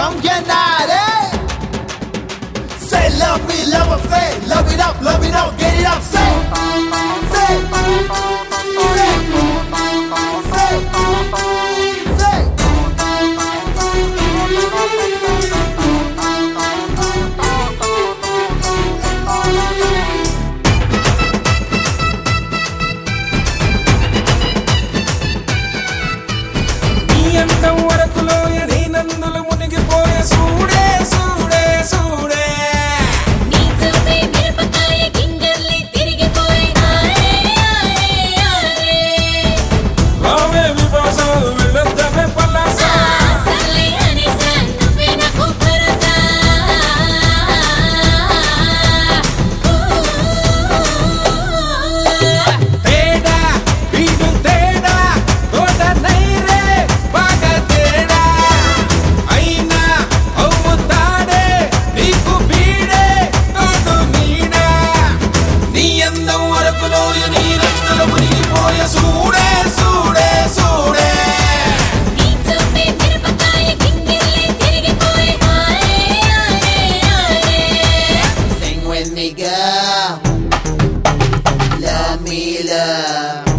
Cambianare. Say love me, love affair. Love it up, get it up. Say, say, say, say, say. అందం వరకులో నీ నందులు మునిగిపోయే చూడే చూడే చూడే నీ చూపే మిరపకాయ గింజల్ని తిరిగిపోయి ఆరే ఆరే ఆరే రావే విపాసం వెళ్ళొద్దమే పల్లాస సర్లే అనేసా నువ్వే నాకు భరోసా తేడా వీడు తేడా తోట నైరే బాగా తేడా అయినా అవుతాడే నీకు వీడే తోడు నీడా నీ అందం వరకులో నీ నందులు మునిగిపోయే చూడే చూడే చూడే నీ చూపే మిరపకాయ గింజల్ని తిరిగిపోయి ఆరే ఆరే ఆరే Sing with me, girl. Love me, love.